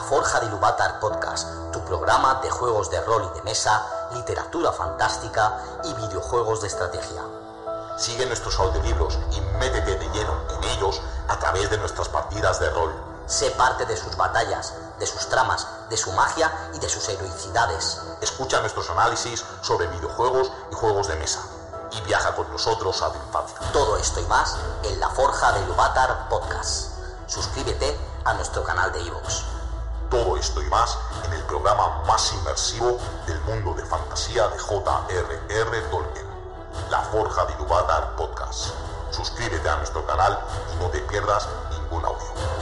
Forja de Ilúvatar Podcast, tu programa de juegos de rol y de mesa, literatura fantástica y videojuegos de estrategia. Sigue nuestros audiolibros y métete de lleno en ellos a través de nuestras partidas de rol. Sé parte de sus batallas, de sus tramas, de su magia y de sus heroicidades. Escucha nuestros análisis sobre videojuegos y juegos de mesa. Y viaja con nosotros a tu infancia. Todo esto y más en la Forja de Ilúvatar Podcast. Suscríbete a nuestro canal de iVoox. Todo esto y más en el programa más inmersivo del mundo de fantasía de J.R.R. Tolkien. La Forja de Ilúvatar Podcast. Suscríbete a nuestro canal y no te pierdas ningún audio.